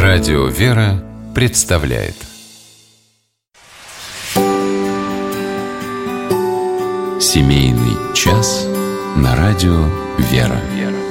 Радио «Вера» представляет Семейный час на радио «Вера».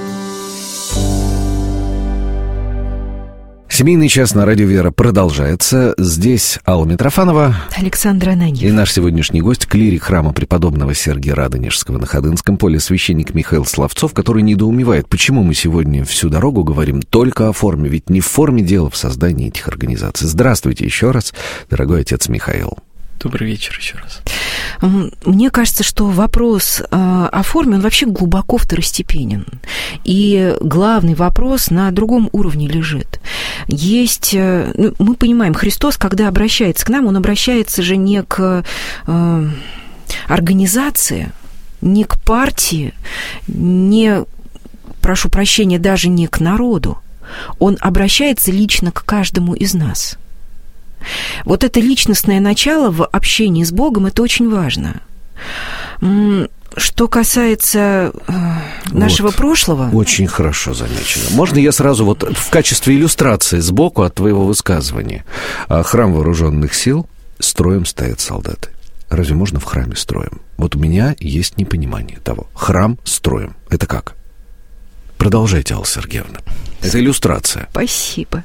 Семейный час на радио «Вера» продолжается. Здесь Алла Митрофанова, Александр Ананьев и наш сегодняшний гость, клирик храма преподобного Сергия Радонежского на Ходынском поле, священник Михаил Славцов, который недоумевает, почему мы сегодня всю дорогу говорим только о форме, ведь не в форме дело в создании этих организаций. Здравствуйте еще раз, дорогой отец Михаил. Добрый вечер еще раз. Мне кажется, что вопрос о форме, он вообще глубоко второстепенен. И главный вопрос на другом уровне лежит. Есть, мы понимаем, Христос, когда обращается к нам, он обращается же не к организации, не к партии, не, прошу прощения, даже не к народу. Он обращается лично к каждому из нас. Вот это личностное начало в общении с Богом, это очень важно. Что касается нашего прошлого... Очень хорошо замечено. Можно я сразу вот в качестве иллюстрации сбоку от твоего высказывания? Храм вооруженных сил, строем стоят солдаты. Разве можно в храме строем? Вот у меня есть непонимание того. Храм строем. Это как? Продолжайте, Алла Сергеевна. Это иллюстрация. Спасибо.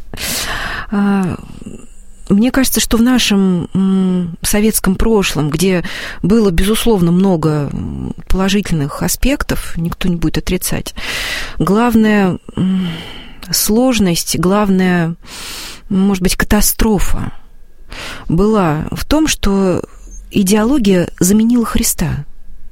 Мне кажется, что в нашем советском прошлом, где было, безусловно, много положительных аспектов, никто не будет отрицать, главная сложность, главная, может быть, катастрофа была в том, что идеология заменила Христа.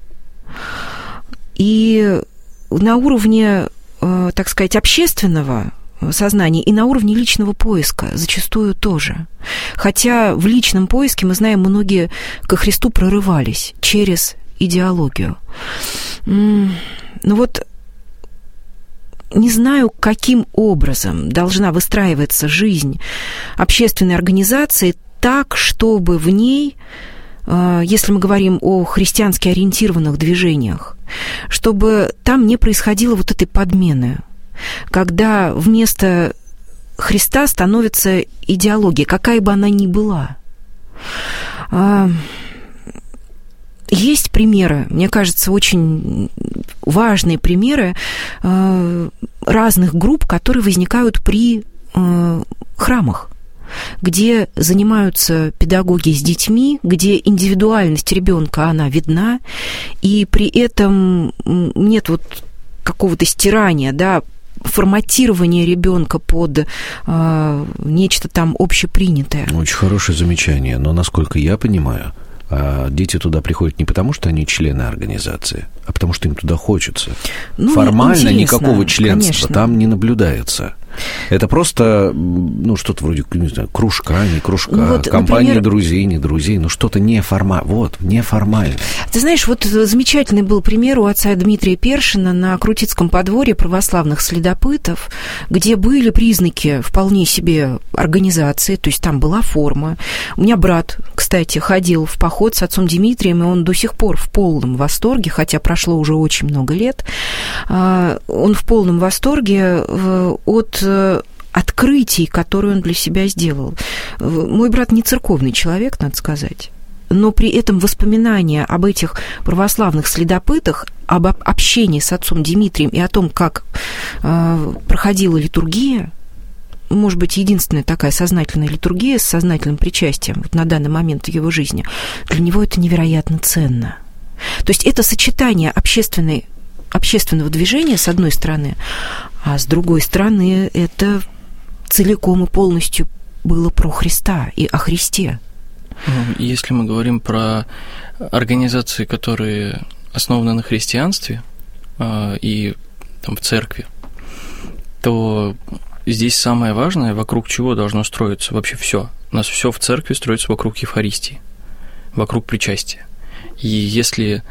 И на уровне, так сказать, общественного сознания и на уровне личного поиска зачастую тоже. Хотя в личном поиске, мы знаем, многие ко Христу прорывались через идеологию. Но вот не знаю, каким образом должна выстраиваться жизнь общественной организации так, чтобы в ней, если мы говорим о христиански ориентированных движениях, чтобы там не происходило вот этой подмены, когда вместо Христа становится идеология, какая бы она ни была. Есть примеры, мне кажется, очень важные примеры разных групп, которые возникают при храмах, где занимаются педагоги с детьми, где индивидуальность ребенка, она видна, и при этом нет вот какого-то стирания, да, форматирование ребенка под нечто там общепринятое. Очень хорошее замечание, но, насколько я понимаю, дети туда приходят не потому, что они члены организации, а потому, что им туда хочется. Формально никакого членства, конечно, там не наблюдается. Это просто, что-то вроде, не знаю, кружка, не кружка, вот, компания, например, друзей, не друзей, что-то неформально. Вот, неформально. Ты знаешь, вот замечательный был пример у отца Дмитрия Першина на Крутицком подворье православных следопытов, где были признаки вполне себе организации, то есть там была форма. У меня брат, кстати, ходил в поход с отцом Дмитрием, и он до сих пор в полном восторге, хотя прошло уже очень много лет. Он в полном восторге от открытий, которые он для себя сделал. Мой брат не церковный человек, надо сказать, но при этом воспоминания об этих православных следопытах, об общении с отцом Дмитрием и о том, как проходила литургия, может быть, единственная такая сознательная литургия с сознательным причастием вот на данный момент в его жизни, для него это невероятно ценно. То есть это сочетание общественного движения, с одной стороны, а с другой стороны, это целиком и полностью было про Христа и о Христе. Если мы говорим про организации, которые основаны на христианстве и там, в церкви, то здесь самое важное, вокруг чего должно строиться вообще все. У нас все в церкви строится вокруг Евхаристии, вокруг причастия. И если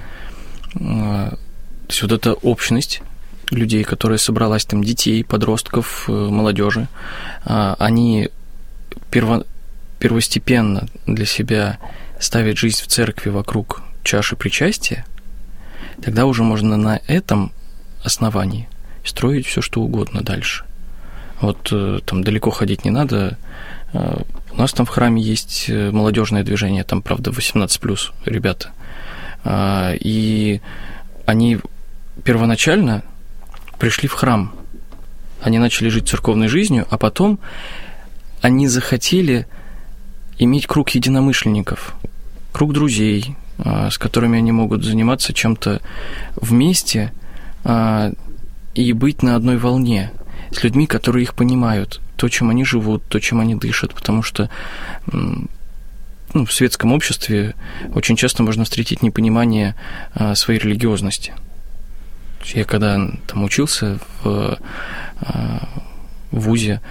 вот эта общность людей, которая собралась, там, детей, подростков, молодежи, они первостепенно для себя ставят жизнь в церкви вокруг чаши причастия, тогда уже можно на этом основании строить все что угодно дальше. Вот там далеко ходить не надо. У нас там в храме есть молодежное движение, там, правда, 18+, ребята. И они первоначально пришли в храм. Они начали жить церковной жизнью, а потом они захотели иметь круг единомышленников, круг друзей, с которыми они могут заниматься чем-то вместе и быть на одной волне, с людьми, которые их понимают, то, чем они живут, то, чем они дышат, потому что в светском обществе очень часто можно встретить непонимание своей религиозности. Я когда там учился в вузе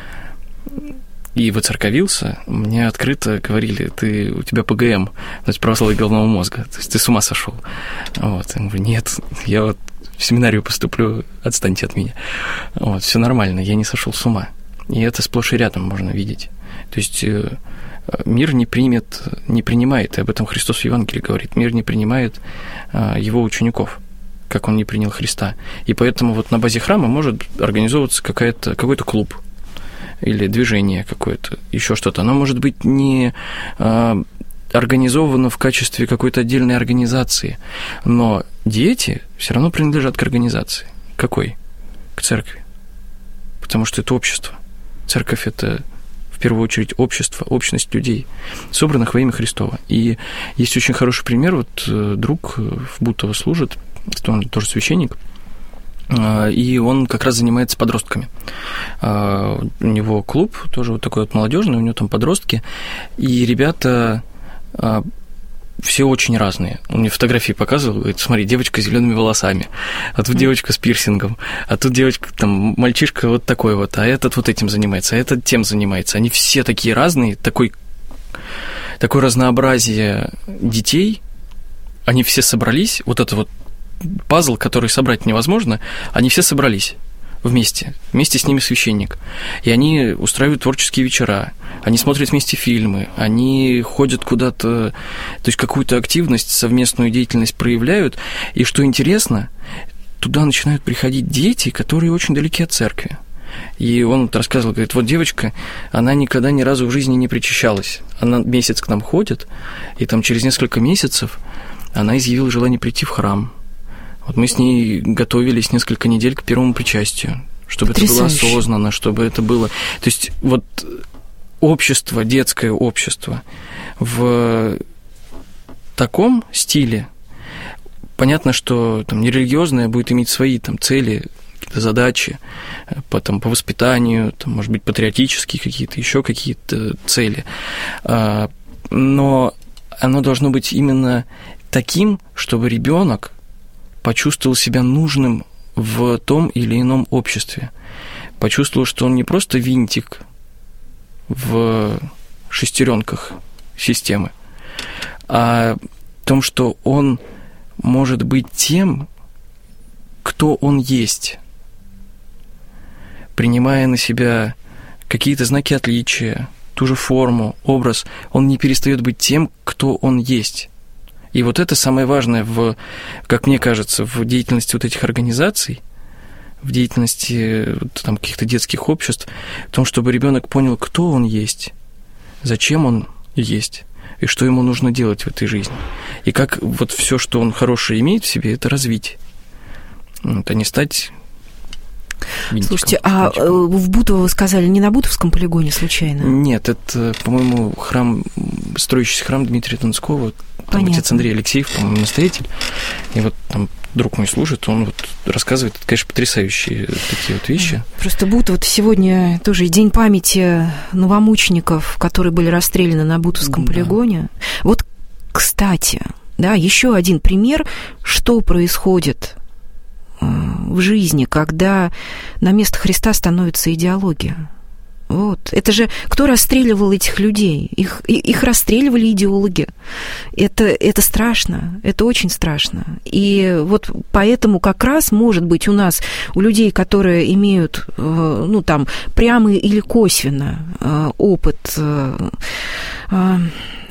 и воцерковился, мне открыто говорили: у тебя ПГМ, то есть православие головного мозга, то есть ты с ума сошел. Вот. Я говорю: нет, я вот в семинарию поступлю, отстаньте от меня. Вот, все нормально, я не сошел с ума. И это сплошь и рядом можно видеть. То есть мир не принимает, и об этом Христос в Евангелии говорит, мир не принимает его учеников, как он не принял Христа. И поэтому вот на базе храма может организовываться какой-то клуб или движение какое-то, еще что-то. Оно может быть не организовано в качестве какой-то отдельной организации, но дети все равно принадлежат к организации. Какой? К церкви. Потому что это общество. Церковь – это в первую очередь общество, общность людей, собранных во имя Христова. И есть очень хороший пример. Вот друг в Бутово служит, он тоже священник, и он как раз занимается подростками. У него клуб тоже вот такой вот молодежный, у него там подростки, и ребята все очень разные. Он мне фотографии показывал, говорит: смотри, девочка с зелеными волосами, а тут девочка с пирсингом, а тут девочка, там, мальчишка вот такой вот, а этот вот этим занимается, а этот тем занимается. Они все такие разные, такое разнообразие детей, они все собрались, вот это вот пазл, который собрать невозможно, они все собрались вместе с ними священник. И они устраивают творческие вечера, они смотрят вместе фильмы, они ходят куда-то, то есть какую-то активность, совместную деятельность проявляют. И что интересно, туда начинают приходить дети, которые очень далеки от церкви. И он рассказывал, говорит: вот девочка, она никогда ни разу в жизни не причащалась. Она месяц к нам ходит, и там через несколько месяцев она изъявила желание прийти в храм. Вот мы с ней готовились несколько недель к первому причастию, чтобы это было осознанно, чтобы это было... То есть вот общество, детское общество в таком стиле, понятно, что там нерелигиозное будет иметь свои там цели, какие-то задачи по воспитанию, там, может быть, патриотические какие-то, еще какие-то цели, но оно должно быть именно таким, чтобы ребенок почувствовал себя нужным в том или ином обществе, почувствовал, что он не просто винтик в шестеренках системы, а в том, что он может быть тем, кто он есть, принимая на себя какие-то знаки отличия, ту же форму, образ, он не перестает быть тем, кто он есть. И вот это самое важное, как мне кажется, в деятельности вот этих организаций, в деятельности там, каких-то детских обществ, в том, чтобы ребенок понял, кто он есть, зачем он есть, и что ему нужно делать в этой жизни. И как вот все, что он хорошее имеет в себе, это развить. Это не стать... Слушайте, а в Бутово вы сказали, не на Бутовском полигоне случайно? Нет, это, по-моему, строящийся храм Дмитрия Донского, там отец Андрей Алексеев, по-моему, настоятель. И вот там друг мой служит, он вот рассказывает, это, конечно, потрясающие такие вот вещи. Просто Бутово сегодня тоже день памяти новомучеников, которые были расстреляны на Бутовском полигоне. Вот, кстати, да, еще один пример, что происходит в жизни, когда на место Христа становится идеология. Вот. Это же кто расстреливал этих людей? Их расстреливали идеологи. Это страшно, это очень страшно. И вот поэтому как раз, может быть, у людей, которые имеют, ну, там, прямо или косвенно опыт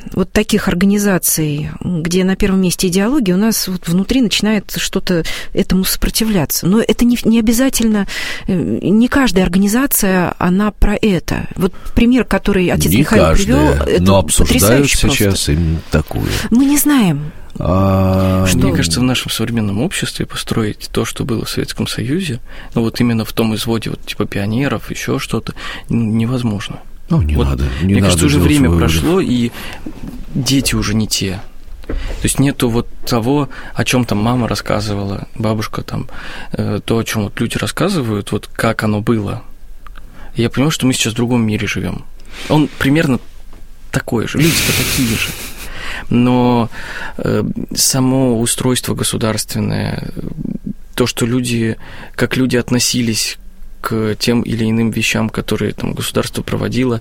вот таких организаций, где на первом месте идеология, у нас вот внутри начинает что-то этому сопротивляться. Но это не обязательно, не каждая организация, она про это. Вот пример, который отец Михаил привел, это но обсуждают сейчас просто. Именно такую. Мы не знаем. Мне кажется, в нашем современном обществе построить то, что было в Советском Союзе, ну вот именно в том изводе, вот типа пионеров, еще что-то, невозможно. Ну, не вот, надо. Мне кажется, уже время прошло, и дети уже не те. То есть нету вот того, о чем там мама рассказывала, бабушка там, то, о чем вот люди рассказывают, вот как оно было. И я понимаю, что мы сейчас в другом мире живем. Он примерно такой же, люди-то такие же. Но само устройство государственное, то, что люди, как люди относились к тем или иным вещам, которые там государство проводило,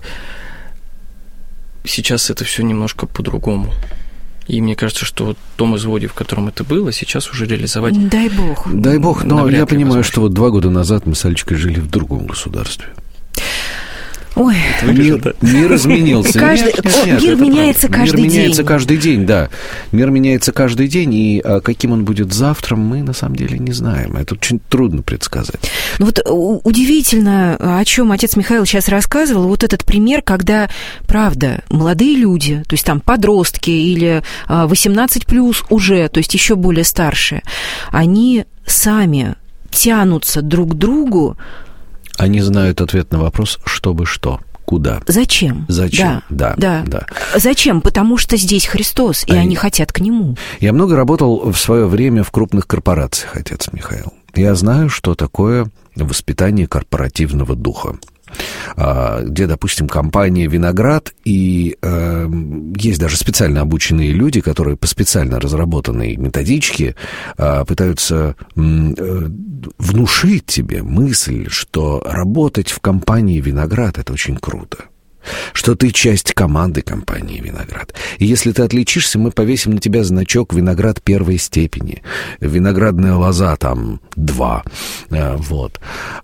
сейчас это все немножко по-другому. И мне кажется, что вот в том изводе, в котором это было, сейчас уже реализовать... Дай бог. Дай бог, но я понимаю, что вот 2 года назад мы с Алечкой жили в другом государстве. Ой, мир изменился. Мир меняется каждый день. Мир меняется каждый день, да. Мир меняется каждый день, и каким он будет завтра, мы на самом деле не знаем. Это очень трудно предсказать. Ну вот удивительно, о чем отец Михаил сейчас рассказывал, вот этот пример, когда, правда, молодые люди, то есть там подростки или 18+ уже, то есть еще более старшие, они сами тянутся друг к другу. Они знают ответ на вопрос, чтобы что, куда. Зачем? Зачем, да. Зачем? Потому что здесь Христос, и они хотят к Нему. Я много работал в свое время в крупных корпорациях, отец Михаил. Я знаю, что такое воспитание корпоративного духа. Где, допустим, компания «Виноград», и есть даже специально обученные люди, которые по специально разработанной методичке пытаются внушить тебе мысль, что работать в компании «Виноград» — это очень круто, что ты часть команды компании «Виноград». И если ты отличишься, мы повесим на тебя значок «Виноград первой степени», «Виноградная лоза» там 2, вот.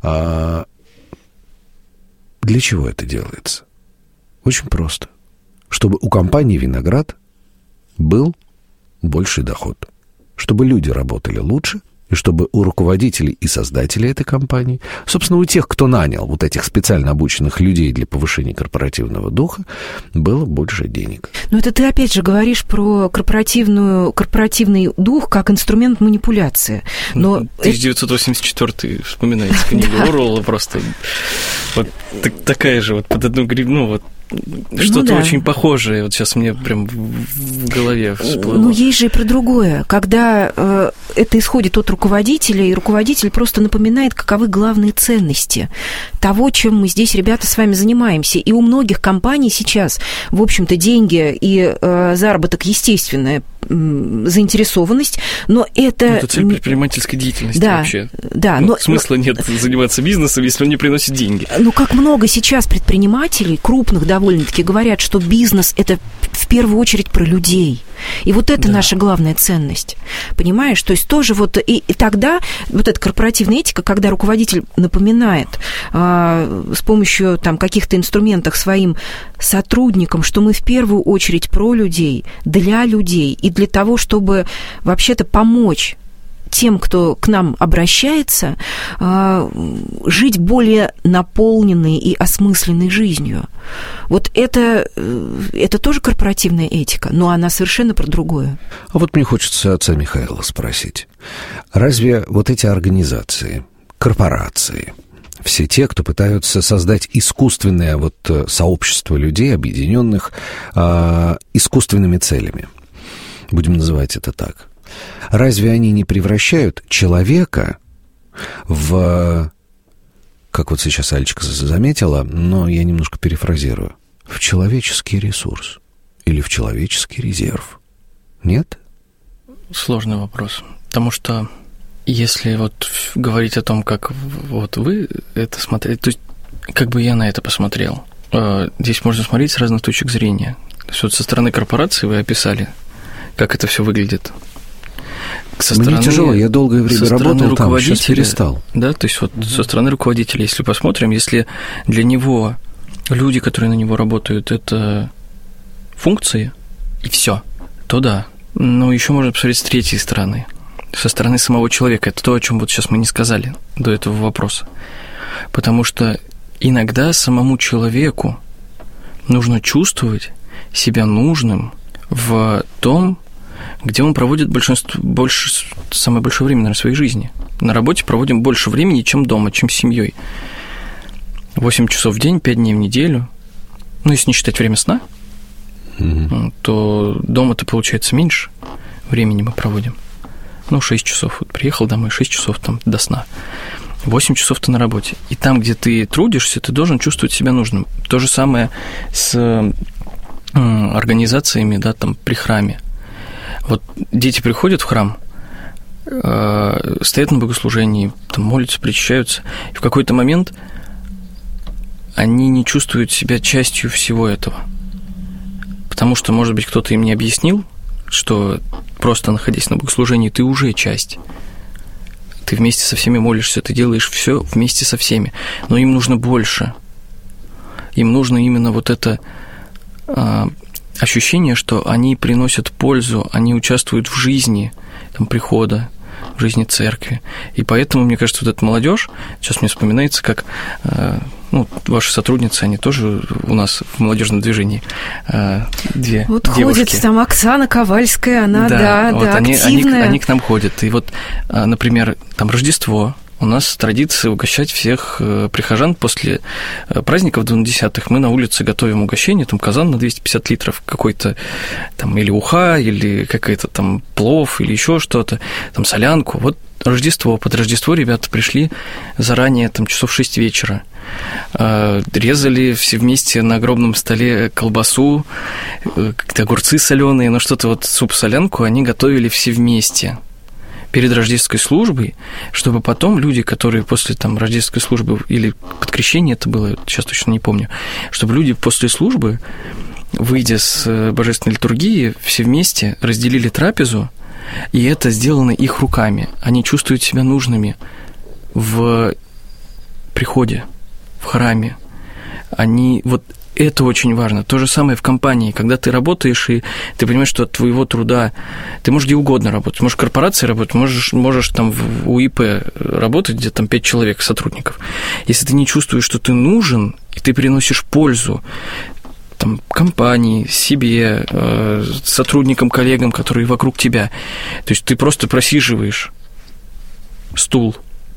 Для чего это делается? Очень просто. Чтобы у компании «Виноград» был больший доход. Чтобы люди работали лучше, и чтобы у руководителей и создателей этой компании, собственно, у тех, кто нанял вот этих специально обученных людей для повышения корпоративного духа, было больше денег. Но это ты опять же говоришь про корпоративный дух как инструмент манипуляции. Но 1984 вспоминается книга Оруэлла просто. Вот такая же вот под одну гривну, вот что-то очень похожее. Вот сейчас мне прям в голове всплыло. Ну, есть же и про другое. Когда это исходит от руководителя, и руководитель просто напоминает, каковы главные ценности того, чем мы здесь, ребята, с вами занимаемся. И у многих компаний сейчас, в общем-то, деньги и заработок, естественная заинтересованность, но это... Это цель предпринимательской деятельности вообще. Да, но смысла нет заниматься бизнесом, если он не приносит деньги. Ну, как много сейчас предпринимателей, крупных довольно-таки, говорят, что бизнес – это в первую очередь про людей. И вот это наша главная ценность. Понимаешь? То есть тоже вот... И тогда вот эта корпоративная этика, когда руководитель напоминает с помощью там каких-то инструментов своим сотрудникам, что мы в первую очередь про людей, для людей и для того, чтобы вообще-то помочь тем, кто к нам обращается, жить более наполненной и осмысленной жизнью. Вот это тоже корпоративная этика, но она совершенно про другое. А вот мне хочется отца Михаила спросить. Разве вот эти организации, корпорации, все те, кто пытаются создать искусственное вот сообщество людей, объединенных искусственными целями, будем называть это так, разве они не превращают человека в, как вот сейчас Алечка заметила, но я немножко перефразирую, в человеческий ресурс или в человеческий резерв? Нет? Сложный вопрос, потому что если вот говорить о том, как вот вы это смотрели, то есть как бы я на это посмотрел, здесь можно смотреть с разных точек зрения. То есть вот со стороны корпорации вы описали, как это все выглядит. Мне тяжело, я долгое время работал там, сейчас перестал. Да, то есть вот со стороны руководителя, если посмотрим, если для него люди, которые на него работают, это функции, и все, то да. Но еще можно посмотреть с третьей стороны, со стороны самого человека. Это то, о чем вот сейчас мы не сказали до этого вопроса. Потому что иногда самому человеку нужно чувствовать себя нужным в том, где он проводит самое большое время, наверное, в своей жизни. На работе проводим больше времени, чем дома, чем с семьей. 8 часов в день, 5 дней в неделю. Ну, если не считать время сна, то дома-то получается меньше времени мы проводим. 6 часов. Вот приехал домой, 6 часов там до сна. 8 часов ты на работе. И там, где ты трудишься, ты должен чувствовать себя нужным. То же самое с организациями, да, там, при храме. Вот дети приходят в храм, стоят на богослужении, там, молятся, причащаются, и в какой-то момент они не чувствуют себя частью всего этого. Потому что, может быть, кто-то им не объяснил, что просто находясь на богослужении, ты уже часть. Ты вместе со всеми молишься, ты делаешь все вместе со всеми. Но им нужно больше. Им нужно именно вот это ощущение, что они приносят пользу, они участвуют в жизни там, прихода, в жизни церкви. И поэтому, мне кажется, вот эта молодежь, сейчас мне вспоминается, как ваши сотрудницы, они тоже у нас в молодежном движении, две вот девушки. Ходит там Оксана Ковальская, она, активная. Они к нам ходят. И вот, например, там Рождество. У нас традиция угощать всех прихожан после праздников 20-х. Мы на улице готовим угощение, там казан на 250 литров, какой-то там или уха, или какой-то там плов, или еще что-то, там солянку. Вот Рождество. Под Рождество ребята пришли заранее, там часов 6 вечера. Резали все вместе на огромном столе колбасу, какие-то огурцы соленые, что-то вот суп-солянку они готовили все вместе перед рождественской службой, чтобы потом люди, которые после там рождественской службы или под крещение это было, сейчас точно не помню, чтобы люди после службы, выйдя с божественной литургии, все вместе разделили трапезу, и это сделано их руками. Они чувствуют себя нужными в приходе, в храме. Они вот это очень важно. То же самое в компании, когда ты работаешь, и ты понимаешь, что от твоего труда ты можешь где угодно работать. Можешь в корпорации работать, можешь там в УИП работать, где там 5 человек, сотрудников. Если ты не чувствуешь, что ты нужен, и ты приносишь пользу там, компании, себе, сотрудникам, коллегам, которые вокруг тебя, то есть ты просто просиживаешь стул,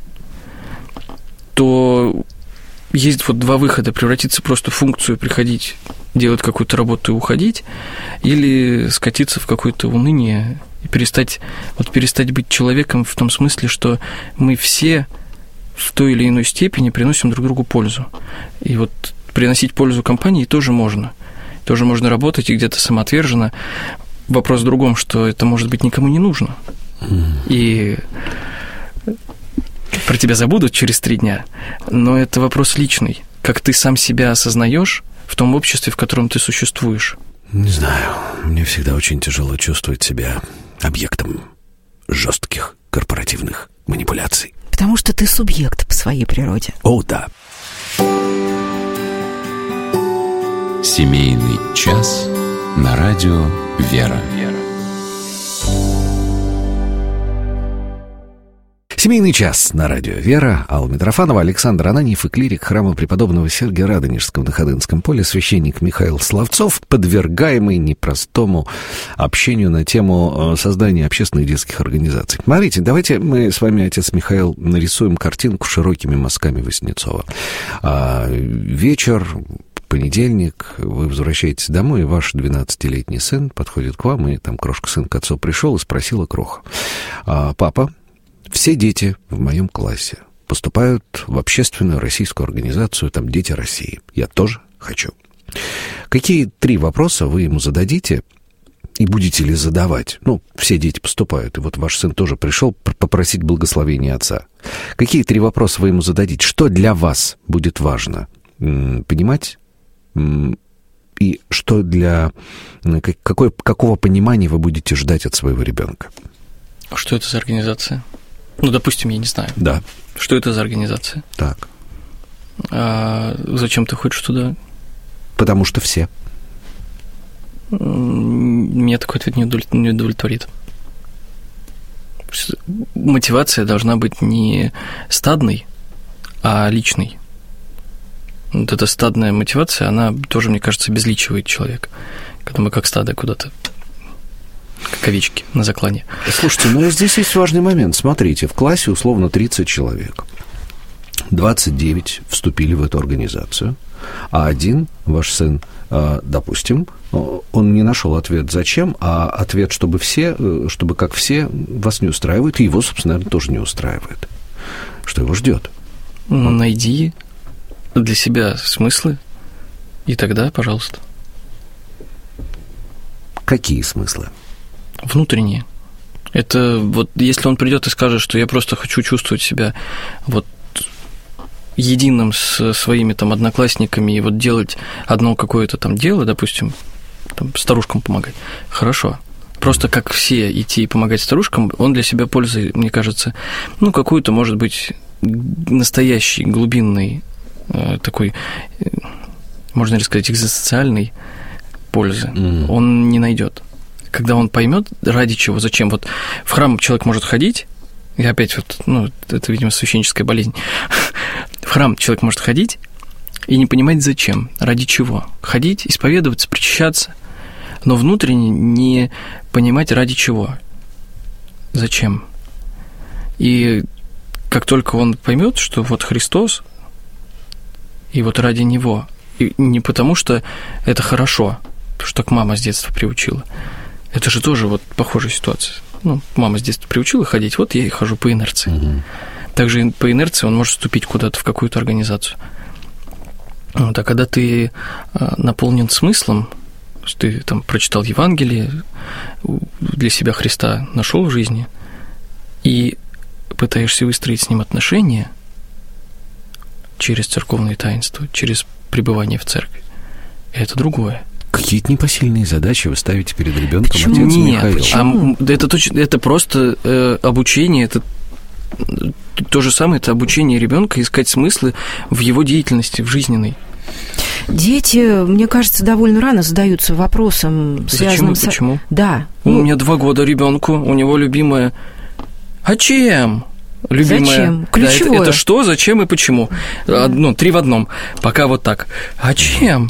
то есть вот два выхода: превратиться просто в функцию, приходить, делать какую-то работу и уходить, или скатиться в какое-то уныние и перестать быть человеком в том смысле, что мы все в той или иной степени приносим друг другу пользу. И вот приносить пользу компании тоже можно. Тоже можно работать и где-то самоотверженно. Вопрос в другом, что это, может быть, никому не нужно. И про тебя забудут через 3 дня, но это вопрос личный. Как ты сам себя осознаешь в том обществе, в котором ты существуешь? Не знаю. Мне всегда очень тяжело чувствовать себя объектом жестких корпоративных манипуляций. Потому что ты субъект по своей природе. О, да. Семейный час на радио «Вера». Семейный час на радио «Вера». Алла Митрофанова, Александр Ананьев и клирик храма преподобного Сергия Радонежского на Ходынском поле, священник Михаил Славцов, подвергаемый непростому общению на тему создания общественных детских организаций. Смотрите, давайте мы с вами, отец Михаил, нарисуем картинку широкими мазками Васнецова. Вечер, понедельник, вы возвращаетесь домой, и ваш 12-летний сын подходит к вам, и там крошка-сын к отцу пришел и спросила кроха: «Папа, все дети в моем классе поступают в общественную российскую организацию, там «Дети России». Я тоже хочу. Какие 3 вопроса вы ему зададите и будете ли задавать? Все дети поступают, и вот ваш сын тоже пришел попросить благословения отца. Какие 3 вопроса вы ему зададите? Что для вас будет важно понимать? И что какого понимания вы будете ждать от своего ребенка? Что это за организация? Допустим, я не знаю. Да. Что это за организация? Так. Зачем ты хочешь туда? Потому что все. Меня такой ответ не удовлетворит. Мотивация должна быть не стадной, а личной. Вот эта стадная мотивация, она тоже, мне кажется, обезличивает человека, когда мы как стадо куда-то, как овечки на заклане. Слушайте, но здесь есть важный момент. Смотрите, в классе условно 30 человек. 29 вступили в эту организацию, а один, ваш сын, допустим, он не нашел ответ «зачем?», а ответ чтобы как все вас не устраивает, и его, собственно, наверное, тоже не устраивает. Что его ждет? Найди для себя смыслы, и тогда, пожалуйста. Какие смыслы? Внутренние. Это вот если он придет и скажет, что я просто хочу чувствовать себя вот единым с своими там одноклассниками и вот делать одно какое-то там дело, допустим, там, старушкам помогать, хорошо. Просто как все идти и помогать старушкам, он для себя пользы, мне кажется, ну, какую-то, может быть, настоящий, глубинный такой, можно ли сказать, экзистенциальной пользы он не найдет. Когда он поймет, ради чего, зачем. Вот в храм человек может ходить, и опять вот, ну, это, видимо, священническая болезнь. В храм человек может ходить и не понимать, зачем, ради чего. Ходить, исповедоваться, причащаться, но внутренне не понимать, ради чего, зачем. И как только он поймет, что вот Христос, и вот ради Него, и не потому, что это хорошо, потому что так мама с детства приучила. Это же тоже вот похожая ситуация. Ну, мама с детства приучила ходить, вот я и хожу по инерции. Также по инерции он может вступить куда-то в какую-то организацию. Вот, а когда ты наполнен смыслом, ты там прочитал Евангелие, для себя Христа нашел в жизни, и пытаешься выстроить с Ним отношения через церковные таинства, через пребывание в церкви, это другое. Какие-то непосильные задачи вы ставите перед ребенком, почему? отец Нет, Михаил. почему? Это просто обучение, это то же самое, это обучение ребенка искать смыслы в его деятельности, в жизненной. Дети, мне кажется, довольно рано задаются вопросом, связанным с... Почему? Да. У меня 2 года ребенку, у него любимое... А чем? Любимое. Зачем? Ключевое. Да, это что, зачем и почему? 3 в одном. Пока вот так. А чем?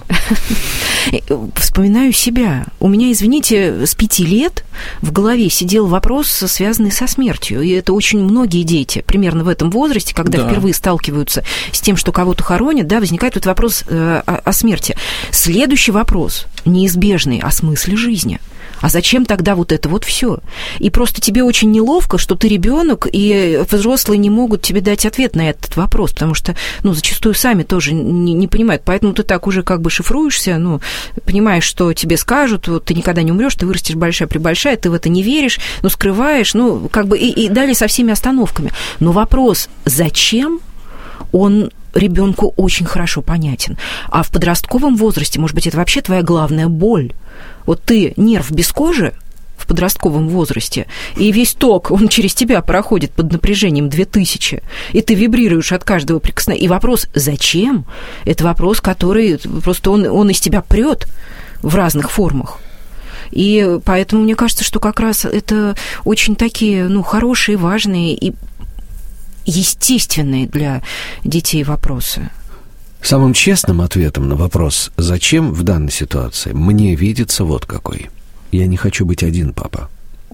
Вспоминаю себя. У меня, извините, с 5 лет в голове сидел вопрос, связанный со смертью. И это очень многие дети, примерно в этом возрасте, когда впервые сталкиваются с тем, что кого-то хоронят, да, возникает вот вопрос о смерти. Следующий вопрос, неизбежный, о смысле жизни. А зачем тогда вот это вот все? И просто тебе очень неловко, что ты ребенок, и взрослые не могут тебе дать ответ на этот вопрос, потому что, зачастую сами тоже не понимают. Поэтому ты так уже как бы шифруешься, понимаешь, что тебе скажут, вот ты никогда не умрешь, ты вырастешь большая-пребольшая, ты в это не веришь, скрываешь, и далее со всеми остановками. Но вопрос «зачем?» он ребенку очень хорошо понятен. А в подростковом возрасте, может быть, это вообще твоя главная боль. Вот ты нерв без кожи в подростковом возрасте, и весь ток, он через тебя проходит под напряжением 2000, и ты вибрируешь от каждого прикосновения. И вопрос «зачем?» – это вопрос, который просто он из тебя прет в разных формах. И поэтому мне кажется, что как раз это очень такие, хорошие, важные и естественные для детей вопросы. Самым честным ответом на вопрос «зачем» в данной ситуации мне видится вот какой. Я не хочу быть один, папа.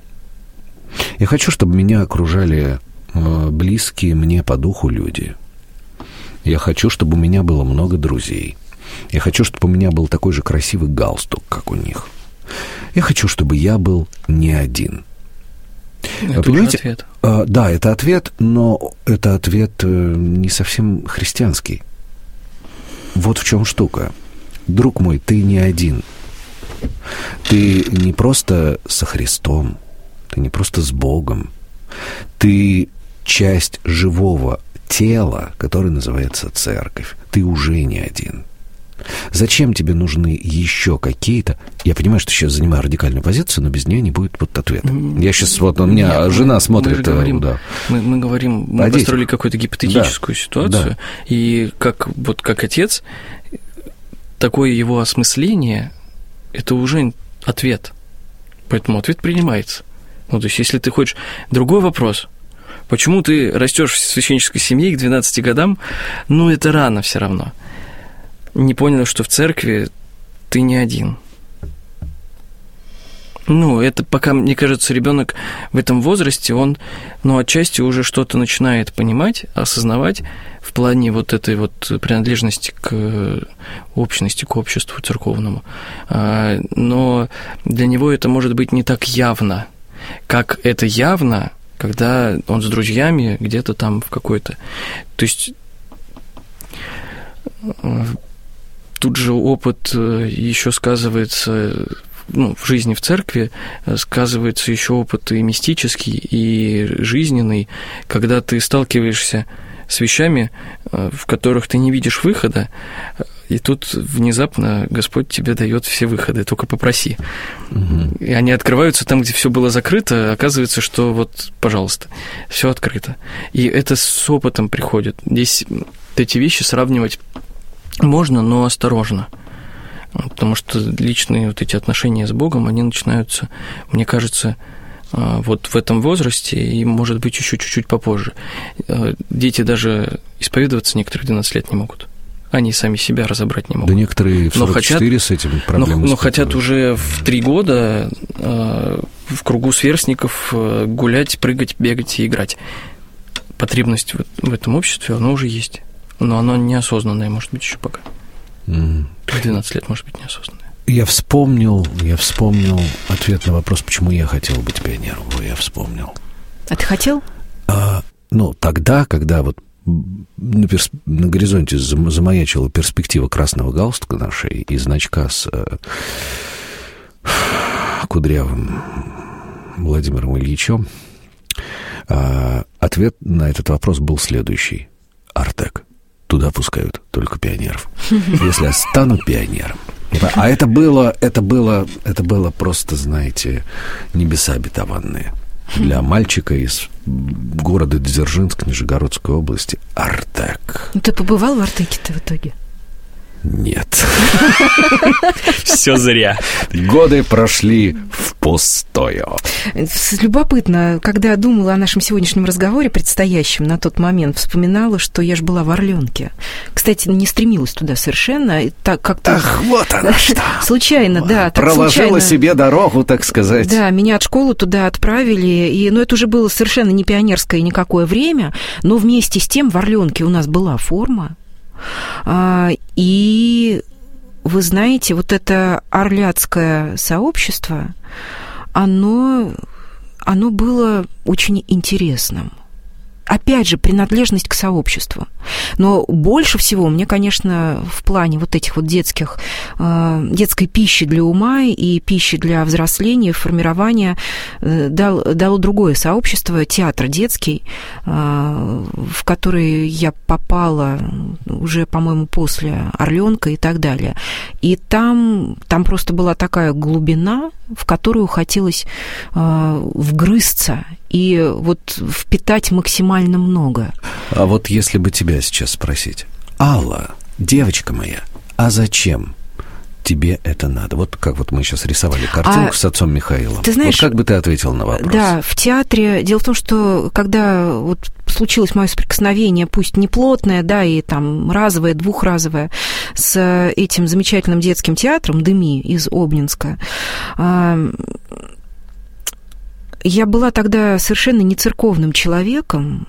Я хочу, чтобы меня окружали близкие мне по духу люди. Я хочу, чтобы у меня было много друзей. Я хочу, чтобы у меня был такой же красивый галстук, как у них. Я хочу, чтобы я был не один. Это уже ответ. Да, это ответ, но это ответ не совсем христианский. Вот в чем штука. Друг мой, ты не один. Ты не просто со Христом, ты не просто с Богом. Ты часть живого тела, которое называется церковь. Ты уже не один. Зачем тебе нужны еще какие-то... Я понимаю, что сейчас занимаю радикальную позицию, но без нее не будет вот ответа. Я сейчас... Вот у меня жена смотрит... Мы говорим, мы построили какую-то гипотетическую ситуацию, и как отец, такое его осмысление, это уже ответ. Поэтому ответ принимается. Ну, то есть, если ты хочешь... Другой вопрос. Почему ты растешь в священнической семье и к 12 годам? Ну, это рано все равно. Не понял, что в церкви ты не один. Ну, это пока, мне кажется, ребенок в этом возрасте, он, ну, отчасти уже что-то начинает понимать, осознавать в плане вот этой вот принадлежности к общности, к обществу церковному. Но для него это может быть не так явно, как это явно, когда он с друзьями где-то там в какой-то... То есть тут же опыт еще сказывается... Ну, в жизни в церкви сказывается еще опыт и мистический, и жизненный, когда ты сталкиваешься с вещами, в которых ты не видишь выхода, и тут внезапно Господь тебе дает все выходы, только попроси. Угу. И они открываются там, где все было закрыто, оказывается, что вот, пожалуйста, все открыто. И это с опытом приходит. Здесь эти вещи сравнивать можно, но осторожно. Потому что личные вот эти отношения с Богом, они начинаются, мне кажется, вот в этом возрасте и, может быть, еще чуть-чуть попозже. Дети даже исповедоваться некоторые 12 лет не могут. Они сами себя разобрать не могут. Да некоторые в 44 с этим проблемами. Но хотят уже в 3 года в кругу сверстников гулять, прыгать, бегать и играть. Потребность в этом обществе, она уже есть. Но она неосознанная, может быть, еще пока. 12 лет, может быть, неосознанная. Я вспомнил ответ на вопрос, почему я хотел быть пионером. Я вспомнил. А ты хотел? Ну, тогда, когда вот на горизонте замаячила перспектива красного галстука на шее и значка с кудрявым Владимиром Ильичем, ответ на этот вопрос был следующий. Артек. Туда пускают только пионеров. Если я стану пионером. А это было просто, знаете, небеса обетованные. Для мальчика из города Дзержинск, Нижегородской области. Артек. Ну, ты побывал в Артеке-то в итоге? Нет. Все зря. Годы прошли впустую. Любопытно, когда думала о нашем сегодняшнем разговоре, предстоящем на тот момент, вспоминала, что я же была в Орленке. Кстати, не стремилась туда совершенно. Так как-то... Ах, вот она что! Случайно, да. Проложила себе дорогу, так сказать. Да, меня от школы туда отправили. Но это уже было совершенно не пионерское никакое время. Но вместе с тем в Орленке у нас была форма. И вы знаете, вот это орляцкое сообщество, оно было очень интересным. Опять же, принадлежность к сообществу. Но больше всего мне, конечно, в плане вот этих вот детской пищи для ума и пищи для взросления, формирования дало другое сообщество, театр детский, в который я попала уже, по-моему, после Орленка и так далее. И там просто была такая глубина, в которую хотелось вгрызться и вот впитать максимально много. А вот если бы тебя сейчас спросить: Алла, девочка моя, а зачем тебе это надо? Вот как вот мы сейчас рисовали картинку с отцом Михаилом. Ты знаешь, вот как бы ты ответил на вопрос? Да, в театре. Дело в том, что когда вот случилось мое соприкосновение, пусть не плотное, да, и там разовое, двухразовое, с этим замечательным детским театром «Дыми» из Обнинска, я была тогда совершенно не церковным человеком,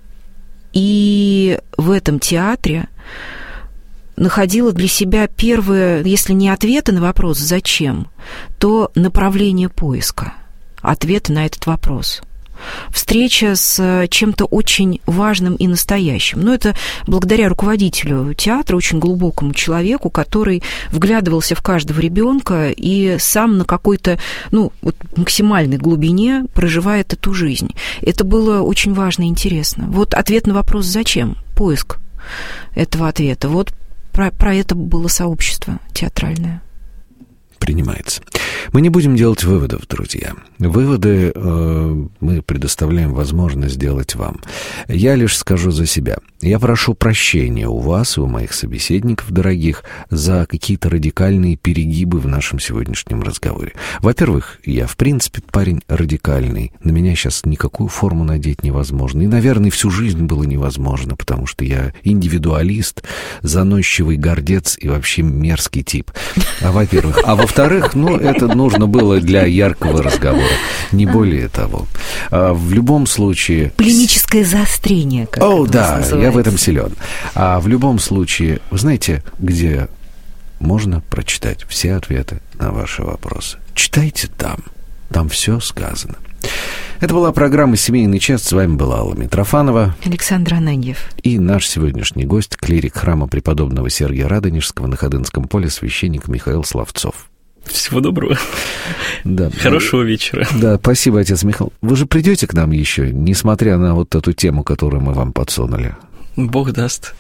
и в этом театре находила для себя первые, если не ответы на вопрос «зачем?», то направление поиска ответа на этот вопрос. Встреча с чем-то очень важным и настоящим. Но это благодаря руководителю театра, очень глубокому человеку, который вглядывался в каждого ребенка и сам на какой-то, вот максимальной глубине проживает эту жизнь. Это было очень важно и интересно. Вот ответ на вопрос «зачем?», поиск этого ответа. Вот про это было сообщество театральное. Принимается. Мы не будем делать выводов, друзья. Выводы мы предоставляем возможность сделать вам. Я лишь скажу за себя. Я прошу прощения у вас и у моих собеседников дорогих за какие-то радикальные перегибы в нашем сегодняшнем разговоре. Во-первых, я, в принципе, парень радикальный. На меня сейчас никакую форму надеть невозможно. И, наверное, всю жизнь было невозможно, потому что я индивидуалист, заносчивый гордец и вообще мерзкий тип. Во-первых. А во-вторых, это нужно было для яркого разговора. Не более того. В любом случае... Полемическое заострение, как это называется. Я в этом силен. А в любом случае, вы знаете, где можно прочитать все ответы на ваши вопросы? Читайте там. Там все сказано. Это была программа «Семейный час». С вами была Алла Митрофанова, Александр Ананьев и наш сегодняшний гость, клирик храма преподобного Сергия Радонежского на Ходынском поле, священник Михаил Славцов. Всего доброго. Да. Хорошего вечера. Да, спасибо, отец Михаил. Вы же придете к нам еще, несмотря на вот эту тему, которую мы вам подсунули? Бог даст.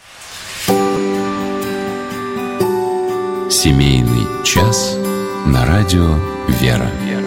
Семейный час на радио «Вера».